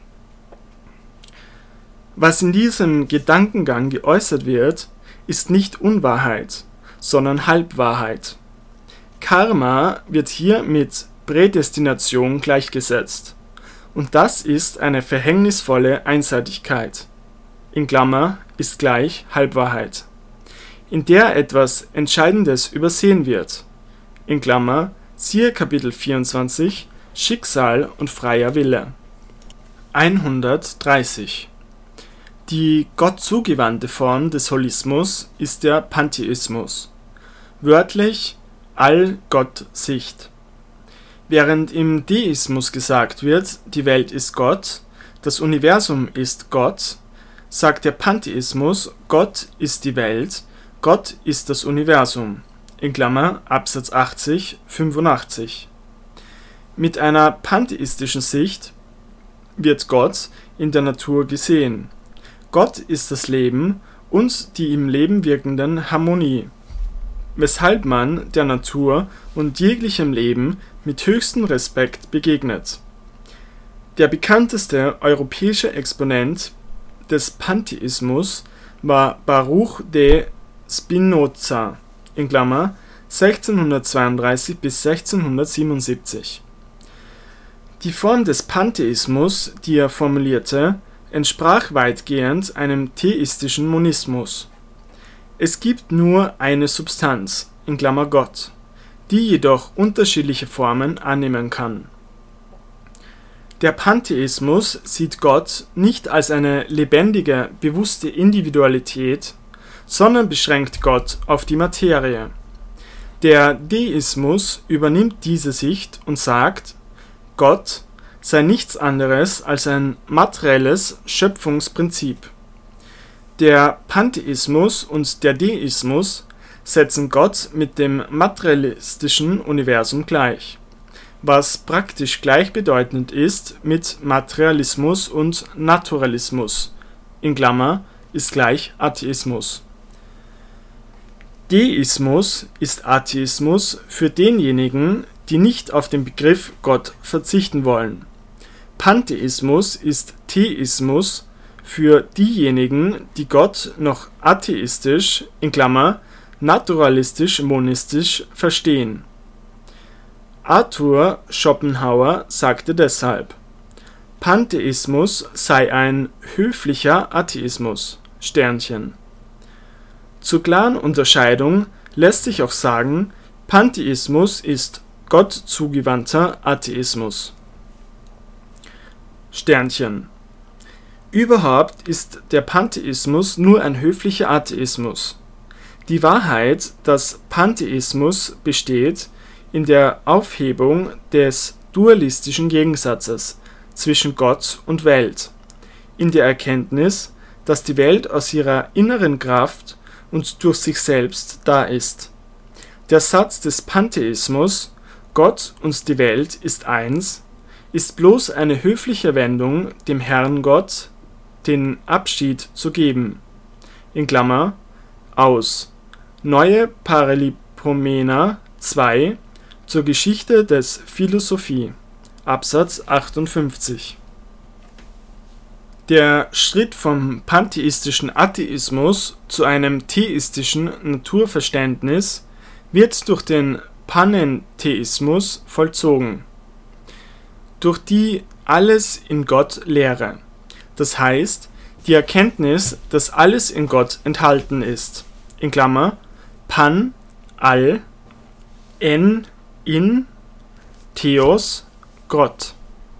Was in diesem Gedankengang geäußert wird, ist nicht Unwahrheit, sondern Halbwahrheit. Karma wird hier mit Prädestination gleichgesetzt. Und das ist eine verhängnisvolle Einseitigkeit. In Klammer ist gleich Halbwahrheit, in der etwas Entscheidendes übersehen wird. In Klammer siehe Kapitel vierundzwanzig Schicksal und freier Wille. hundertdreißig. Die Gott zugewandte Form des Holismus ist der Pantheismus, wörtlich All-Gott-Sicht. Während im Deismus gesagt wird, die Welt ist Gott, das Universum ist Gott, sagt der Pantheismus, Gott ist die Welt, Gott ist das Universum. In Klammer Absatz achtzig, fünfundachtzig. Mit einer pantheistischen Sicht wird Gott in der Natur gesehen. Gott ist das Leben und die im Leben wirkenden Harmonie, weshalb man der Natur und jeglichem Leben mit höchstem Respekt begegnet. Der bekannteste europäische Exponent des Pantheismus war Baruch de Spinoza in Klammer sechzehnhundertzweiunddreißig bis sechzehnhundertsiebenundsiebzig. Die Form des Pantheismus, die er formulierte, entsprach weitgehend einem theistischen Monismus. Es gibt nur eine Substanz, in Klammer Gott, die jedoch unterschiedliche Formen annehmen kann. Der Pantheismus sieht Gott nicht als eine lebendige, bewusste Individualität, sondern beschränkt Gott auf die Materie. Der Deismus übernimmt diese Sicht und sagt, Gott sei nichts anderes als ein materielles Schöpfungsprinzip. Der Pantheismus und der Deismus setzen Gott mit dem materialistischen Universum gleich, was praktisch gleichbedeutend ist mit Materialismus und Naturalismus, in Klammer ist gleich Atheismus. Deismus ist Atheismus für denjenigen, die nicht auf den Begriff Gott verzichten wollen. Pantheismus ist Theismus für diejenigen, die Gott noch atheistisch, in Klammer naturalistisch-monistisch verstehen. Arthur Schopenhauer sagte deshalb, Pantheismus sei ein höflicher Atheismus. Sternchen. Zur klaren Unterscheidung lässt sich auch sagen, Pantheismus ist Gott zugewandter Atheismus. Sternchen. Überhaupt ist der Pantheismus nur ein höflicher Atheismus. Die Wahrheit, dass Pantheismus besteht, in der Aufhebung des dualistischen Gegensatzes zwischen Gott und Welt, in der Erkenntnis, dass die Welt aus ihrer inneren Kraft und durch sich selbst da ist. Der Satz des Pantheismus, Gott und die Welt ist eins, ist bloß eine höfliche Wendung, dem Herrn Gott den Abschied zu geben. In Klammer aus. Neue Paralipomena zwei zur Geschichte des Philosophie. Absatz achtundfünfzig. Der Schritt vom pantheistischen Atheismus zu einem theistischen Naturverständnis wird durch den Panentheismus vollzogen, durch die Alles-in-Gott-Lehre, das heißt die Erkenntnis, dass alles in Gott enthalten ist, in Klammer Pan, all, en, in, Theos, Gott.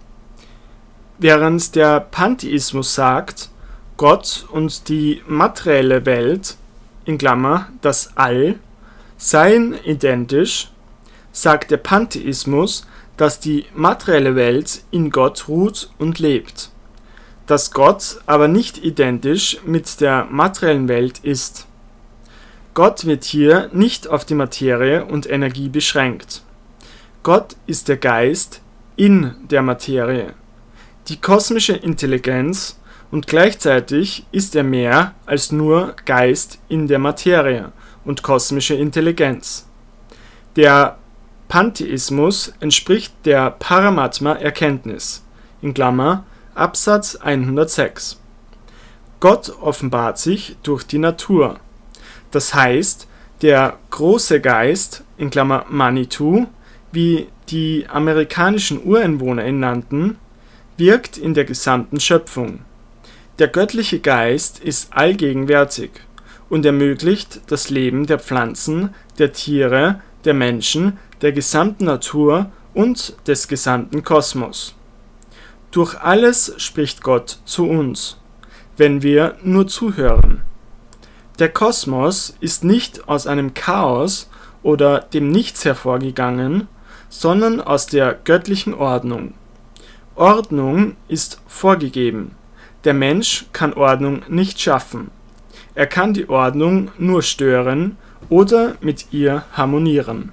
Während der Pantheismus sagt, Gott und die materielle Welt, in Klammer das All, seien identisch, sagt der Pantheismus, dass die materielle Welt in Gott ruht und lebt, dass Gott aber nicht identisch mit der materiellen Welt ist. Gott wird hier nicht auf die Materie und Energie beschränkt. Gott ist der Geist in der Materie, die kosmische Intelligenz, und gleichzeitig ist er mehr als nur Geist in der Materie und kosmische Intelligenz. Der Pantheismus entspricht der Paramatma-Erkenntnis, in Klammer Absatz hundertsechs. Gott offenbart sich durch die Natur. Das heißt, der große Geist, in Klammer Manitou, wie die amerikanischen Ureinwohner ihn nannten, wirkt in der gesamten Schöpfung. Der göttliche Geist ist allgegenwärtig und ermöglicht das Leben der Pflanzen, der Tiere, der Menschen, der gesamten Natur und des gesamten Kosmos. Durch alles spricht Gott zu uns, wenn wir nur zuhören. Der Kosmos ist nicht aus einem Chaos oder dem Nichts hervorgegangen, sondern aus der göttlichen Ordnung. Ordnung ist vorgegeben. Der Mensch kann Ordnung nicht schaffen. Er kann die Ordnung nur stören oder mit ihr harmonieren.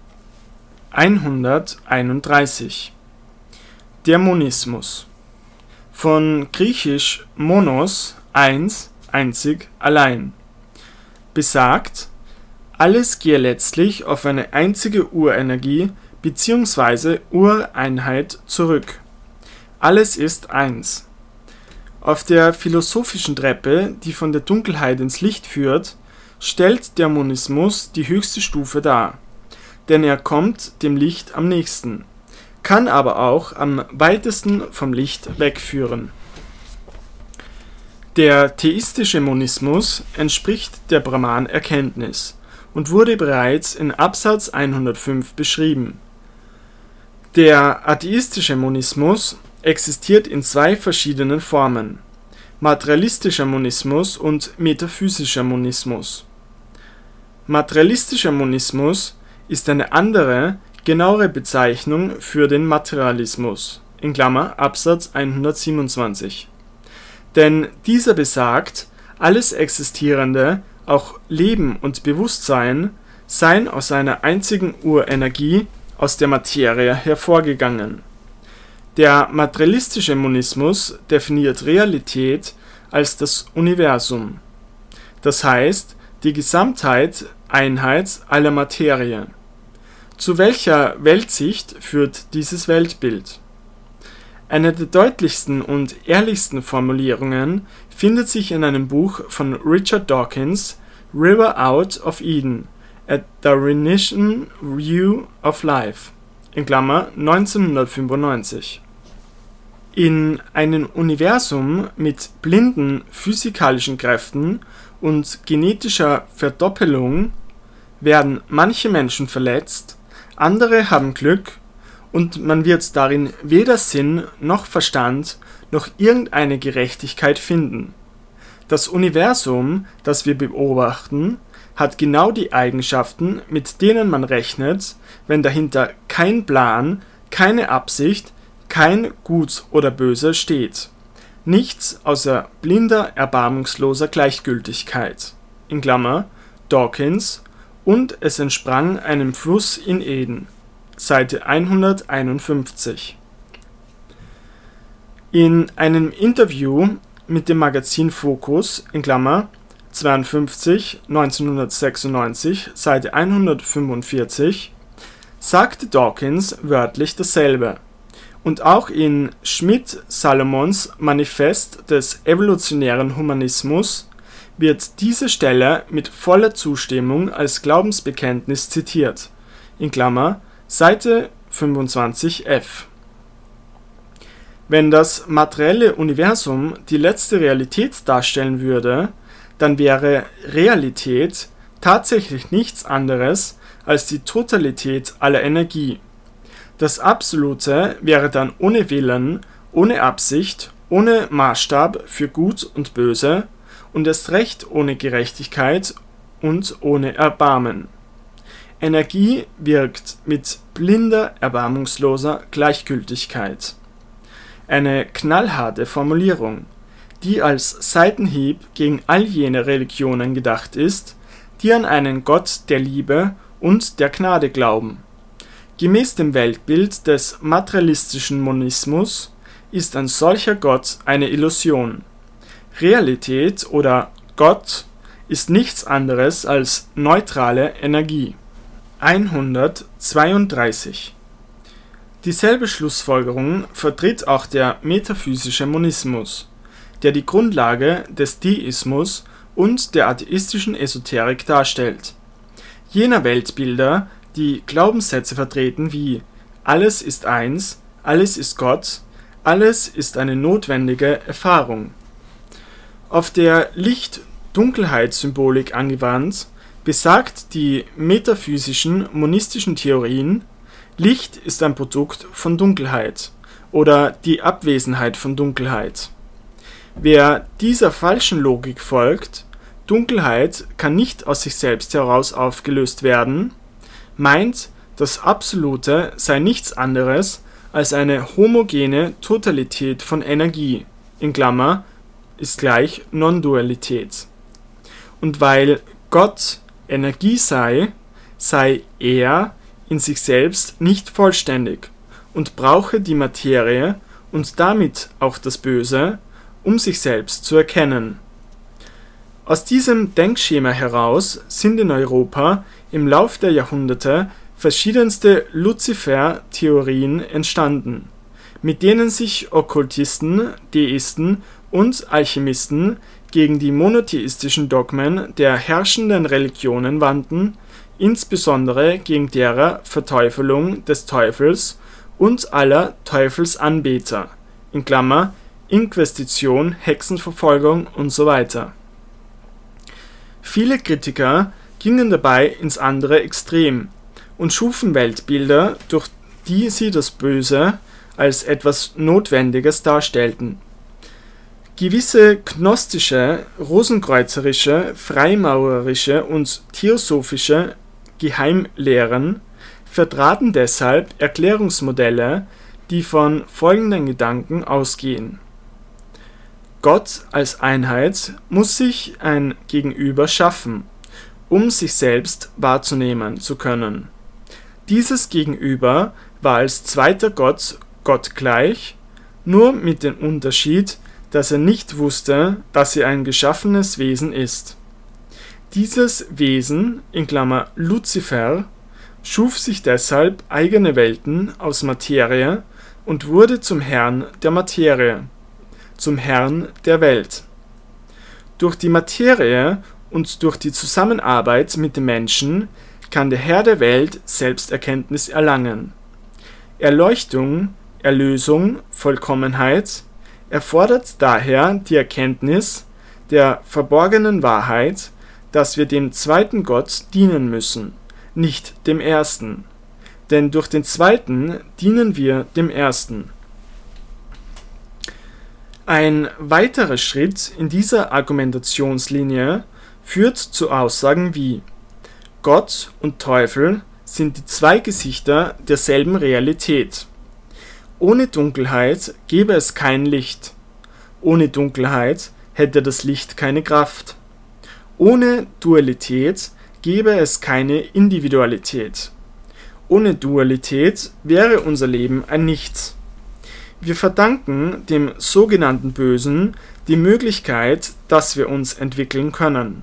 hunderteinunddreißig. Der Monismus. Von griechisch monos, eins, einzig, allein. Besagt, alles gehe letztlich auf eine einzige Urenergie bzw. Ureinheit zurück. Alles ist eins. Auf der philosophischen Treppe, die von der Dunkelheit ins Licht führt, stellt der Monismus die höchste Stufe dar, denn er kommt dem Licht am nächsten, kann aber auch am weitesten vom Licht wegführen. Der theistische Monismus entspricht der Brahman-Erkenntnis und wurde bereits in Absatz hundertfünf beschrieben. Der atheistische Monismus existiert in zwei verschiedenen Formen: materialistischer Monismus und metaphysischer Monismus. Materialistischer Monismus ist eine andere, genauere Bezeichnung für den Materialismus, in Klammer Absatz hundertsiebenundzwanzig. Denn dieser besagt, alles Existierende, auch Leben und Bewusstsein, seien aus einer einzigen Urenergie, aus der Materie, hervorgegangen. Der materialistische Monismus definiert Realität als das Universum, das heißt die Gesamtheit, Einheit aller Materie. Zu welcher Weltsicht führt dieses Weltbild? Eine der deutlichsten und ehrlichsten Formulierungen findet sich in einem Buch von Richard Dawkins, River Out of Eden, A Darwinian View of Life, in Klammer neunzehnhundertfünfundneunzig. In einem Universum mit blinden physikalischen Kräften und genetischer Verdoppelung werden manche Menschen verletzt, andere haben Glück, und man wird darin weder Sinn noch Verstand noch irgendeine Gerechtigkeit finden. Das Universum, das wir beobachten, hat genau die Eigenschaften, mit denen man rechnet, wenn dahinter kein Plan, keine Absicht, kein Gut oder Böse steht. Nichts außer blinder, erbarmungsloser Gleichgültigkeit, in Klammer Dawkins, und es entsprang einem Fluss in Eden, Seite hunderteinundfünfzig. In einem Interview mit dem Magazin Focus, in Klammer zweiundfünfzig neunzehnhundertsechsundneunzig, Seite hundertfünfundvierzig, sagte Dawkins wörtlich dasselbe Und auch in Schmidt-Salomons Manifest des evolutionären Humanismus wird diese Stelle mit voller Zustimmung als Glaubensbekenntnis zitiert, in Klammer, Seite fünfundzwanzig f. Wenn das materielle Universum die letzte Realität darstellen würde, dann wäre Realität tatsächlich nichts anderes als die Totalität aller Energie. Das Absolute wäre dann ohne Willen, ohne Absicht, ohne Maßstab für Gut und Böse und erst recht ohne Gerechtigkeit und ohne Erbarmen. Energie wirkt mit blinder, erbarmungsloser Gleichgültigkeit. Eine knallharte Formulierung, die als Seitenhieb gegen all jene Religionen gedacht ist, die an einen Gott der Liebe und der Gnade glauben. Gemäß dem Weltbild des materialistischen Monismus ist ein solcher Gott eine Illusion. Realität oder Gott ist nichts anderes als neutrale Energie. hundertzweiunddreißig. Dieselbe Schlussfolgerung vertritt auch der metaphysische Monismus, der die Grundlage des Deismus und der atheistischen Esoterik darstellt. Jener Weltbilder, die Glaubenssätze vertreten wie alles ist eins, alles ist Gott, alles ist eine notwendige Erfahrung. Auf der Licht-Dunkelheit-Symbolik angewandt, besagt die metaphysischen monistischen Theorien, Licht ist ein Produkt von Dunkelheit oder die Abwesenheit von Dunkelheit. Wer dieser falschen Logik folgt, Dunkelheit kann nicht aus sich selbst heraus aufgelöst werden, meint, das Absolute sei nichts anderes als eine homogene Totalität von Energie, in Klammer, ist gleich Non-Dualität. Und weil Gott Energie sei, sei er in sich selbst nicht vollständig und brauche die Materie und damit auch das Böse, um sich selbst zu erkennen. Aus diesem Denkschema heraus sind in Europa im Lauf der Jahrhunderte verschiedenste Luzifer-Theorien entstanden, mit denen sich Okkultisten, Deisten und Alchemisten gegen die monotheistischen Dogmen der herrschenden Religionen wandten, insbesondere gegen derer Verteufelung des Teufels und aller Teufelsanbeter, in Klammer, Inquisition, Hexenverfolgung usw. Viele Kritiker gingen dabei ins andere Extrem und schufen Weltbilder, durch die sie das Böse als etwas Notwendiges darstellten. Gewisse gnostische, rosenkreuzerische, freimaurerische und theosophische Geheimlehren vertraten deshalb Erklärungsmodelle, die von folgenden Gedanken ausgehen: Gott als Einheit muss sich ein Gegenüber schaffen, um sich selbst wahrzunehmen zu können. Dieses Gegenüber war als zweiter Gott Gott gleich, nur mit dem Unterschied, dass er nicht wusste, dass er ein geschaffenes Wesen ist. Dieses Wesen, in Klammer Luzifer, schuf sich deshalb eigene Welten aus Materie und wurde zum Herrn der Materie, zum Herrn der Welt. Durch die Materie und durch die Zusammenarbeit mit dem Menschen kann der Herr der Welt Selbsterkenntnis erlangen. Erleuchtung, Erlösung, Vollkommenheit erfordert daher die Erkenntnis der verborgenen Wahrheit, dass wir dem zweiten Gott dienen müssen, nicht dem ersten, denn durch den zweiten dienen wir dem ersten. Ein weiterer Schritt in dieser Argumentationslinie führt zu Aussagen wie: Gott und Teufel sind die zwei Gesichter derselben Realität. Ohne Dunkelheit gäbe es kein Licht. Ohne Dunkelheit hätte das Licht keine Kraft. Ohne Dualität gäbe es keine Individualität. Ohne Dualität wäre unser Leben ein Nichts. Wir verdanken dem sogenannten Bösen die Möglichkeit, dass wir uns entwickeln können.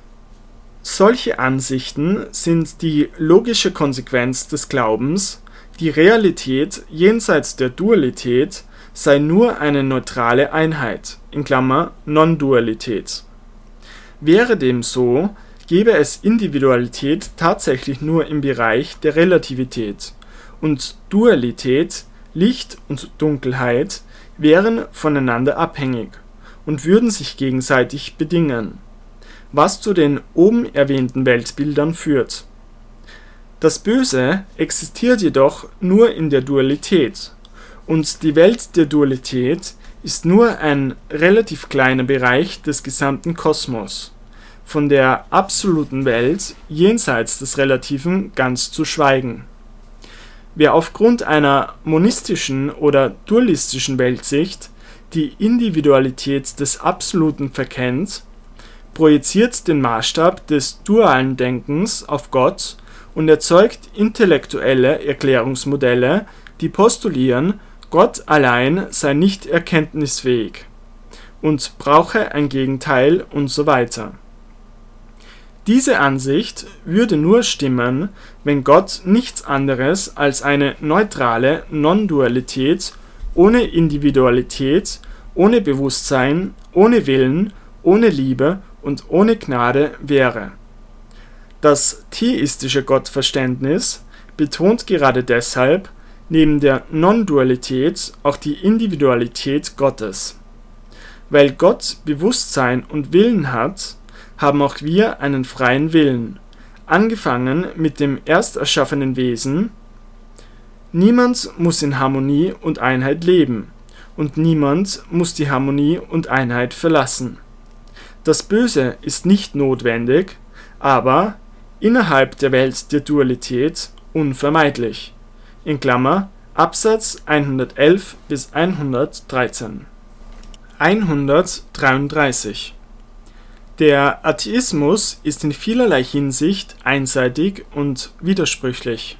Solche Ansichten sind die logische Konsequenz des Glaubens, Die Realität jenseits der Dualität sei nur eine neutrale Einheit in Klammer Non-Dualität. Wäre dem so, gäbe es Individualität tatsächlich nur im Bereich der Relativität und Dualität, Licht und Dunkelheit, wären voneinander abhängig und würden sich gegenseitig bedingen, was zu den oben erwähnten Weltbildern führt. Das Böse existiert jedoch nur in der Dualität und die Welt der Dualität ist nur ein relativ kleiner Bereich des gesamten Kosmos, von der absoluten Welt jenseits des Relativen ganz zu schweigen. Wer aufgrund einer monistischen oder dualistischen Weltsicht die Individualität des Absoluten verkennt, projiziert den Maßstab des dualen Denkens auf Gott und erzeugt intellektuelle Erklärungsmodelle, die postulieren, Gott allein sei nicht erkenntnisfähig und brauche ein Gegenteil und so weiter. Diese Ansicht würde nur stimmen, wenn Gott nichts anderes als eine neutrale Non-Dualität ohne Individualität, ohne Bewusstsein, ohne Willen, ohne Liebe und ohne Gnade wäre. Das theistische Gottverständnis betont gerade deshalb neben der Non-Dualität auch die Individualität Gottes. Weil Gott Bewusstsein und Willen hat, haben auch wir einen freien Willen, angefangen mit dem erst erschaffenen Wesen. Niemand muss in Harmonie und Einheit leben, und niemand muss die Harmonie und Einheit verlassen. Das Böse ist nicht notwendig, aber innerhalb der Welt der Dualität unvermeidlich. In Klammer Absatz hundertelf bis hundertdreizehn. hundertdreiunddreißig. Der Atheismus ist in vielerlei Hinsicht einseitig und widersprüchlich.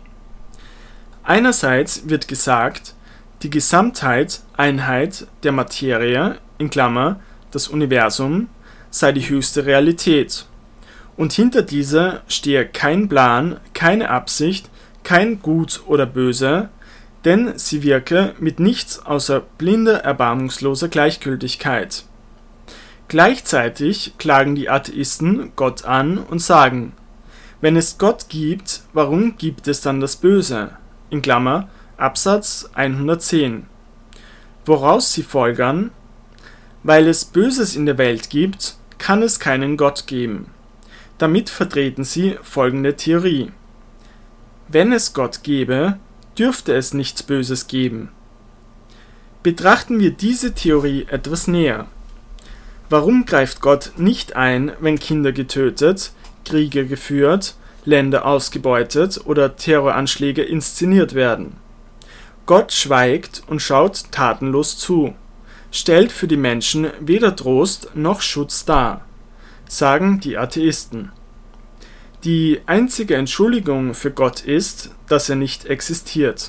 Einerseits wird gesagt, die Gesamtheit, Einheit der Materie in Klammer das Universum sei die höchste Realität, und hinter dieser stehe kein Plan, keine Absicht, kein Gut oder Böse, denn sie wirke mit nichts außer blinder, erbarmungsloser Gleichgültigkeit. Gleichzeitig klagen die Atheisten Gott an und sagen, wenn es Gott gibt, warum gibt es dann das Böse? In Klammer Absatz hundertzehn. Woraus sie folgern, weil es Böses in der Welt gibt, kann es keinen Gott geben. Damit vertreten sie folgende Theorie: Wenn es Gott gäbe, dürfte es nichts Böses geben. Betrachten wir diese Theorie etwas näher. Warum greift Gott nicht ein, wenn Kinder getötet, Kriege geführt, Länder ausgebeutet oder Terroranschläge inszeniert werden? Gott schweigt und schaut tatenlos zu, stellt für die Menschen weder Trost noch Schutz dar, sagen die Atheisten. Die einzige Entschuldigung für Gott ist, dass er nicht existiert.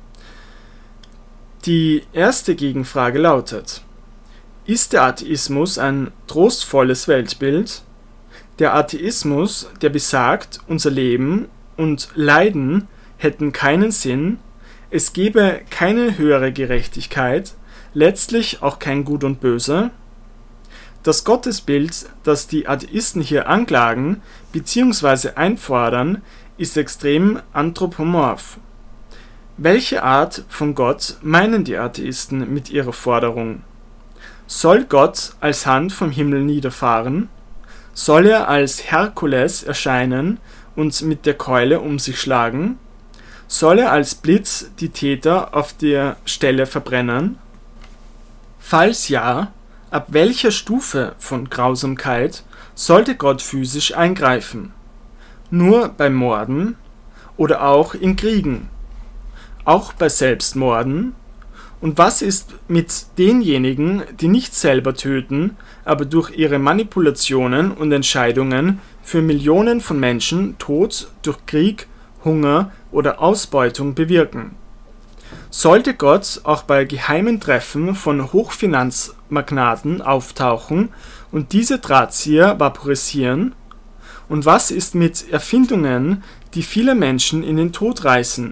Die erste Gegenfrage lautet: Ist der Atheismus ein trostvolles Weltbild? Der Atheismus, der besagt, unser Leben und Leiden hätten keinen Sinn, es gebe keine höhere Gerechtigkeit, letztlich auch kein Gut und Böse? Das Gottesbild, das die Atheisten hier anklagen bzw. einfordern, ist extrem anthropomorph. Welche Art von Gott meinen die Atheisten mit ihrer Forderung? Soll Gott als Hand vom Himmel niederfahren? Soll er als Herkules erscheinen und mit der Keule um sich schlagen? Soll er als Blitz die Täter auf der Stelle verbrennen? Falls ja, ab welcher Stufe von Grausamkeit sollte Gott physisch eingreifen? Nur bei Morden oder auch in Kriegen? Auch bei Selbstmorden? Und was ist mit denjenigen, die nicht selber töten, aber durch ihre Manipulationen und Entscheidungen für Millionen von Menschen Tod durch Krieg, Hunger oder Ausbeutung bewirken? Sollte Gott auch bei geheimen Treffen von Hochfinanzmagnaten auftauchen und diese Drahtzieher vaporisieren? Und was ist mit Erfindungen, die viele Menschen in den Tod reißen,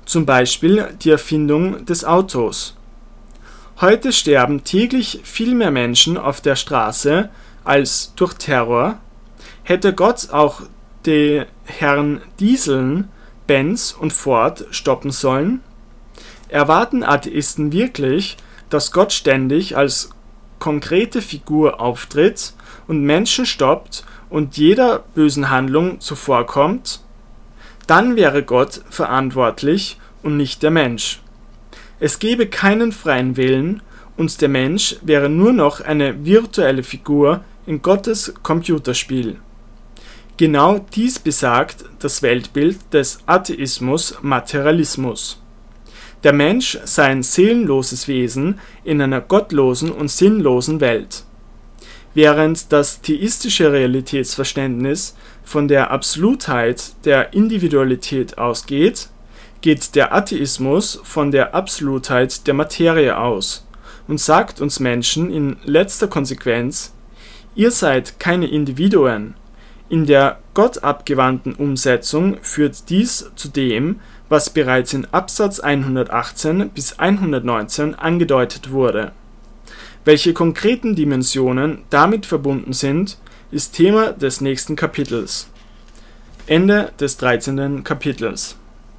zum Beispiel die Erfindung des Autos. Heute sterben täglich viel mehr Menschen auf der Straße als durch Terror. Hätte Gott auch die Herren Dieseln, Benz und Ford stoppen sollen? Erwarten Atheisten wirklich, dass Gott ständig als konkrete Figur auftritt und Menschen stoppt und jeder bösen Handlung zuvorkommt? Dann wäre Gott verantwortlich und nicht der Mensch. Es gäbe keinen freien Willen und der Mensch wäre nur noch eine virtuelle Figur in Gottes Computerspiel. Genau dies besagt das Weltbild des Atheismus-Materialismus. Der Mensch sei ein seelenloses Wesen in einer gottlosen und sinnlosen Welt. Während das theistische Realitätsverständnis von der Absolutheit der Individualität ausgeht, geht der Atheismus von der Absolutheit der Materie aus und sagt uns Menschen in letzter Konsequenz: Ihr seid keine Individuen. In der gottabgewandten Umsetzung führt dies zu dem, was bereits in Absatz hundertachtzehn bis hundertneunzehn angedeutet wurde. Welche konkreten Dimensionen damit verbunden sind, ist Thema des nächsten Kapitels. Ende des dreizehnten Kapitels.